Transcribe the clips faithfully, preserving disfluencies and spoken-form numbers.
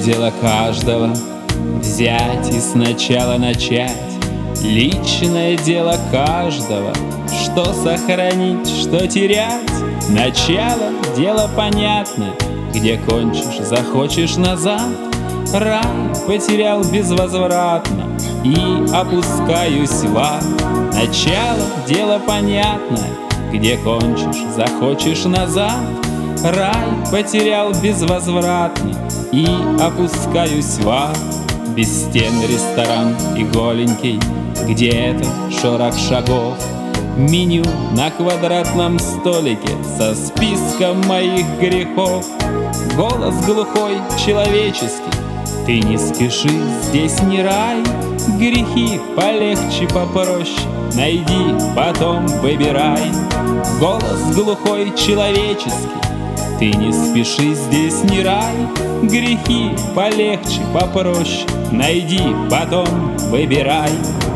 дело каждого взять и сначала начать. Личное дело каждого, что сохранить, что терять. Начало — дело понятно, где кончишь, захочешь назад. Рай потерял безвозвратно и опускаюсь в ад. Начало — дело понятное, где кончишь, захочешь назад. Рай потерял безвозвратно и опускаюсь в ад. Без стен ресторан и голенький, где-то шорох шагов. Меню на квадратном столике со списком моих грехов. Голос глухой, человеческий: ты не спеши, здесь не рай. Грехи полегче, попроще, найди, потом выбирай. Голос глухой, человеческий: ты не спеши, здесь не рай. Грехи полегче, попроще, найди, потом выбирай.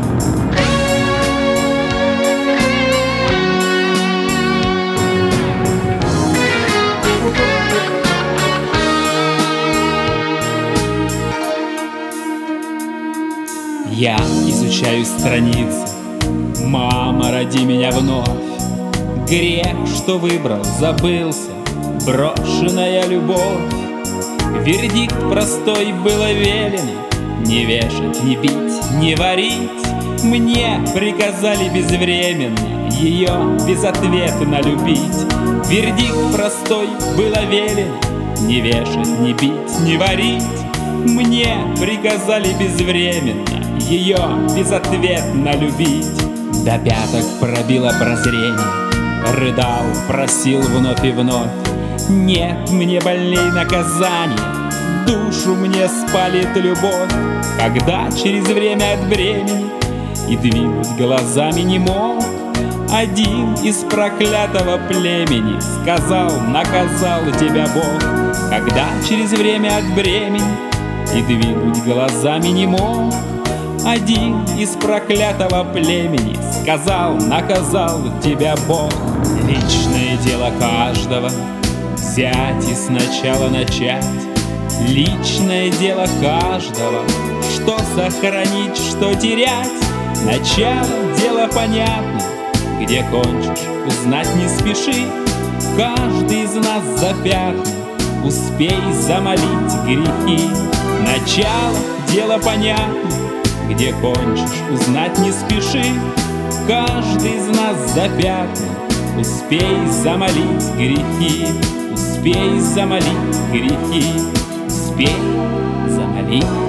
Я изучаю страницы, мама, роди меня вновь. Грех, что выбрал, забылся, брошенная любовь. Вердикт простой было велено: не вешать, не бить, не варить. Мне приказали безвременно ее безответно любить. Вердикт простой было велено: не вешать, не бить, не варить. Мне приказали безвременно ее безответно любить. До пяток пробило прозрение, рыдал, просил вновь и вновь. Нет мне больней наказания, душу мне спалит любовь. Когда через время от бремени и двинуть глазами не мог, один из проклятого племени сказал: наказал тебя Бог. Когда через время от бремени и двинуть глазами не мог, один из проклятого племени сказал: наказал тебя Бог. Личное дело каждого взять и сначала начать. Личное дело каждого, что сохранить, что терять. Начало — дело понятно, где кончишь, узнать не спеши. Каждый из нас запятнан, успей замолить грехи. Начало — дело понятно, где кончишь, узнать не спеши. Каждый из нас запятнан, успей замолить грехи. Успей замолить грехи, успей замолить